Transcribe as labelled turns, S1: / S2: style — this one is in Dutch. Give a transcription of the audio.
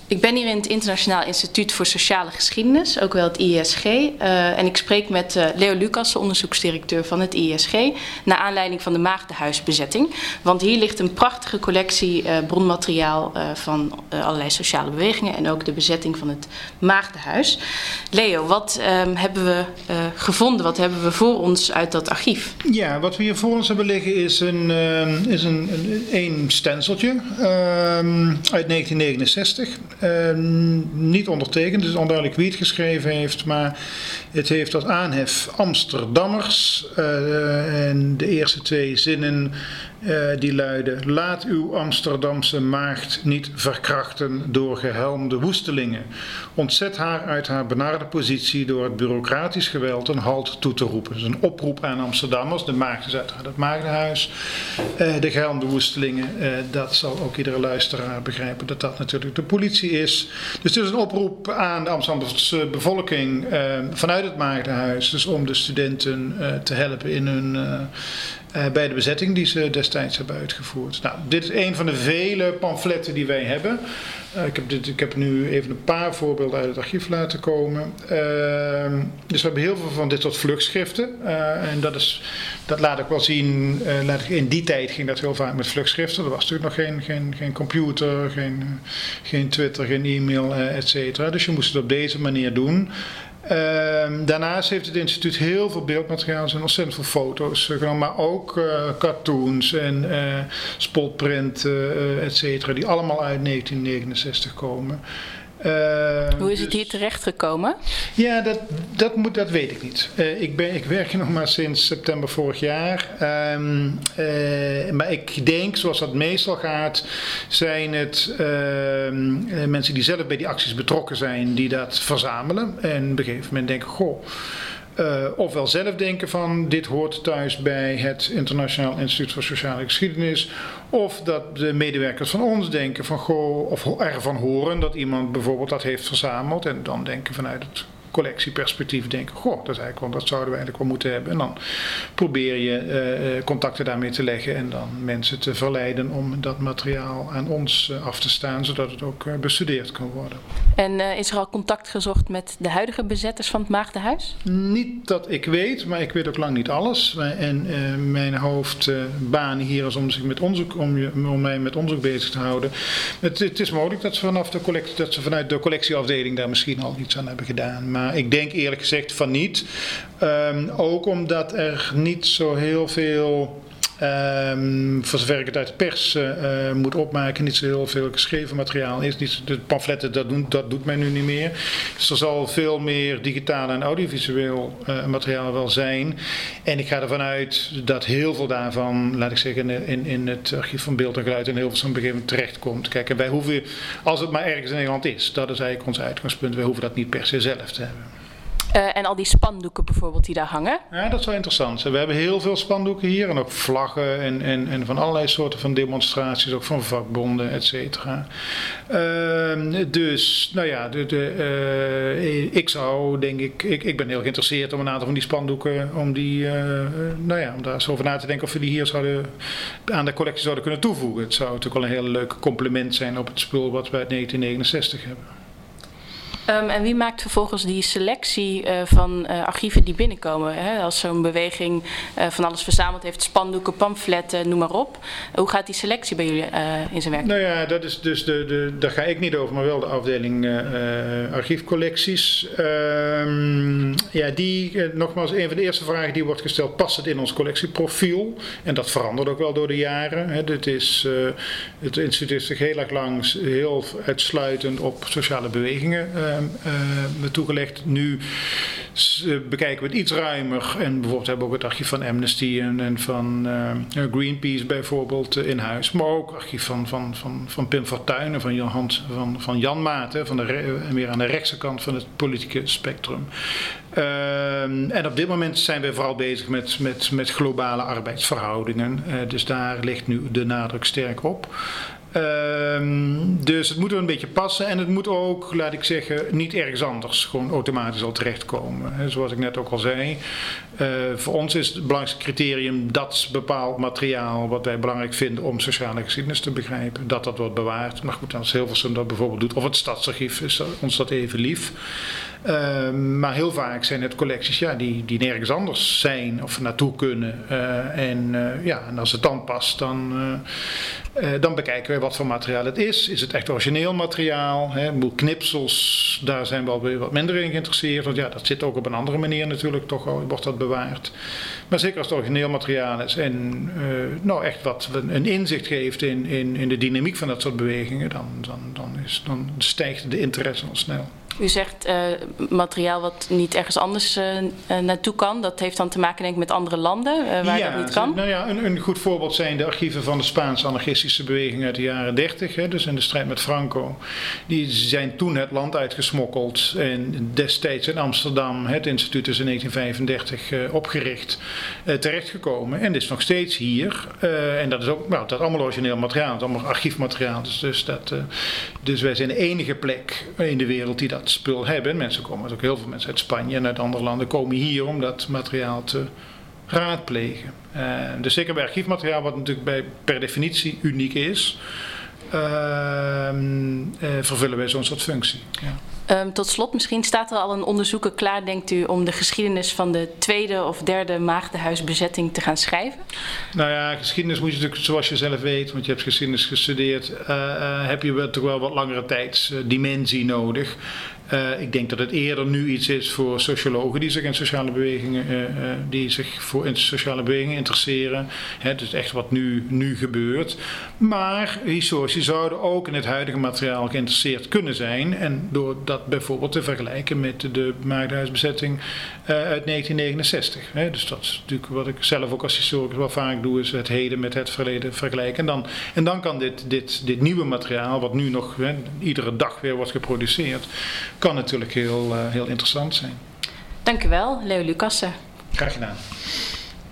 S1: Ik ben hier in het Internationaal Instituut voor Sociale Geschiedenis, ook wel het IISG. En ik spreek met Leo Lucas, de onderzoeksdirecteur van het IISG, naar aanleiding van de Maagdenhuisbezetting. Want hier ligt een prachtige collectie bronmateriaal van allerlei sociale bewegingen en ook de bezetting van het Maagdenhuis. Leo, wat hebben we gevonden? Wat hebben we voor ons uit dat archief?
S2: Ja, wat we hier voor ons hebben liggen is een stenciltje uit 1969. Niet ondertekend, dus onduidelijk wie het geschreven heeft, maar het heeft als aanhef Amsterdammers. En de eerste 2 zinnen die luiden: laat uw Amsterdamse maagd niet verkrachten door gehelmde woestelingen. Ontzet haar uit haar benarde positie door het bureaucratisch geweld een halt toe te roepen. Dus een oproep aan Amsterdammers. De maagd is uiteraard het Maagdenhuis. De gehelmde woestelingen, dat zal ook iedere luisteraar begrijpen dat dat natuurlijk de politie is. Dus het is een oproep aan de Amsterdamse bevolking vanuit het Maagdenhuis. Dus om de studenten te helpen in hun bij de bezetting die ze destijds hebben uitgevoerd. Nou, dit is een van de vele pamfletten die wij hebben. Ik heb nu even een paar voorbeelden uit het archief laten komen. Dus we hebben heel veel van dit soort vlugschriften. En dat laat ik wel zien. In die tijd ging dat heel vaak met vlugschriften. Er was natuurlijk nog geen computer, geen Twitter, geen e-mail, et cetera. Dus je moest het op deze manier doen. Daarnaast heeft het instituut heel veel beeldmateriaal en ontzettend veel foto's genomen, maar ook cartoons en spotprint, et cetera, die allemaal uit 1969 komen.
S1: Hoe is het hier terecht gekomen?
S2: Ja, dat weet ik niet. Ik werk hier nog maar sinds september vorig jaar. Maar ik denk, zoals dat meestal gaat, zijn het mensen die zelf bij die acties betrokken zijn, die dat verzamelen. En op een gegeven moment denken, goh. Ofwel zelf denken van dit hoort thuis bij het Internationaal Instituut voor Sociale Geschiedenis. Of dat de medewerkers van ons denken van goh, of ervan horen dat iemand bijvoorbeeld dat heeft verzameld. En dan denken vanuit het collectieperspectief denken, goh, dat zouden we eigenlijk wel moeten hebben. En dan probeer je contacten daarmee te leggen en dan mensen te verleiden om dat materiaal aan ons af te staan, zodat het ook bestudeerd kan worden.
S1: En is er al contact gezocht met de huidige bezetters van het Maagdenhuis?
S2: Niet dat ik weet, maar ik weet ook lang niet alles. En mijn hoofdbaan hier is om mij met onderzoek bezig te houden. Het is mogelijk dat ze vanuit de collectieafdeling daar misschien al iets aan hebben gedaan. Maar ik denk eerlijk gezegd van niet. Ook omdat er niet zo heel veel, voor zover ik het uit de pers moet opmaken, niet zo heel veel geschreven materiaal is. De pamfletten, dat doet men nu niet meer. Dus er zal veel meer digitaal en audiovisueel materiaal wel zijn. En ik ga ervan uit dat heel veel daarvan, laat ik zeggen, in het archief van Beeld en Geluid in Hilversum op een gegeven moment terechtkomt. Kijk, en wij hoeven, als het maar ergens in Nederland is, dat is eigenlijk ons uitgangspunt, wij hoeven dat niet per se zelf te hebben.
S1: En al die spandoeken bijvoorbeeld die daar hangen?
S2: Ja, dat zou interessant zijn. We hebben heel veel spandoeken hier en ook vlaggen en van allerlei soorten van demonstraties, ook van vakbonden, et cetera. Dus, nou ja, ik zou, denk ik ben heel geïnteresseerd om een aantal van die spandoeken, om daar eens over na te denken of we die hier aan de collectie zouden kunnen toevoegen. Het zou natuurlijk wel een heel leuk compliment zijn op het spul wat we uit 1969 hebben.
S1: En wie maakt vervolgens die selectie van archieven die binnenkomen? Hè? Als zo'n beweging van alles verzameld heeft, spandoeken, pamfletten, noem maar op. Hoe gaat die selectie bij jullie in zijn werk?
S2: Nou ja, dat is dus daar ga ik niet over, maar wel de afdeling archiefcollecties. Nogmaals, een van de eerste vragen die wordt gesteld, past het in ons collectieprofiel? En dat verandert ook wel door de jaren. Hè. Het instituut is zich heel erg lang heel uitsluitend op sociale bewegingen toegelegd. Nu bekijken we het iets ruimer en bijvoorbeeld hebben we ook het archief van Amnesty en van Greenpeace bijvoorbeeld in huis, maar ook het archief van Pim Fortuyn en van Jan Maat, meer aan de rechtse kant van het politieke spectrum. En op dit moment zijn we vooral bezig met globale arbeidsverhoudingen, dus daar ligt nu de nadruk sterk op. Dus het moet er een beetje passen en het moet ook, laat ik zeggen, niet ergens anders gewoon automatisch al terechtkomen. Zoals ik net ook al zei, voor ons is het belangrijkste criterium dat bepaald materiaal wat wij belangrijk vinden om sociale geschiedenis te begrijpen, dat wordt bewaard. Maar goed, als Hilversum dat bijvoorbeeld doet, of het Stadsarchief, is ons dat even lief. Maar heel vaak zijn het collecties die nergens anders zijn of naartoe kunnen. En als het dan past, dan bekijken we wat voor materiaal het is. Is het echt origineel materiaal? Knipsels, daar zijn we alweer wat minder in geïnteresseerd. Want dat zit ook op een andere manier natuurlijk, toch wordt dat bewaard. Maar zeker als het origineel materiaal is en echt wat een inzicht geeft in de dynamiek van dat soort bewegingen, dan stijgt de interesse al snel.
S1: U zegt materiaal wat niet ergens anders naartoe kan. Dat heeft dan te maken denk ik met andere landen waar dat niet kan?
S2: Nou ja, een goed voorbeeld zijn de archieven van de Spaanse anarchistische beweging uit de jaren 30. Dus in de strijd met Franco. Die zijn toen het land uitgesmokkeld. En destijds in Amsterdam, het instituut is in 1935 opgericht, terechtgekomen. En dit is nog steeds hier. En dat is ook dat is allemaal origineel materiaal. Dat is allemaal archiefmateriaal. Dus wij zijn de enige plek in de wereld die dat spul hebben. Mensen komen, ook heel veel mensen uit Spanje en uit andere landen komen hier om dat materiaal te raadplegen. Dus zeker bij archiefmateriaal, wat natuurlijk per definitie uniek is, vervullen wij zo'n soort functie. Ja.
S1: Tot slot, misschien staat er al een onderzoeker klaar, denkt u, om de geschiedenis van de tweede of derde maagdenhuisbezetting te gaan schrijven?
S2: Nou ja, geschiedenis moet je natuurlijk, zoals je zelf weet, want je hebt geschiedenis gestudeerd, heb je toch wel wat langere tijdsdimensie nodig. Ik denk dat het eerder nu iets is voor sociologen die zich in sociale bewegingen, interesseren. Dus echt wat nu gebeurt. Maar historici zouden ook in het huidige materiaal geïnteresseerd kunnen zijn. En door dat bijvoorbeeld te vergelijken met de maagdenhuisbezetting uit 1969. Dus dat is natuurlijk wat ik zelf ook als historicus wel vaak doe, is het heden met het verleden vergelijken. En dan kan dit nieuwe materiaal, wat nu nog iedere dag weer wordt geproduceerd, kan natuurlijk heel interessant zijn.
S1: Dank u wel, Leo Lucassen.
S2: Graag gedaan.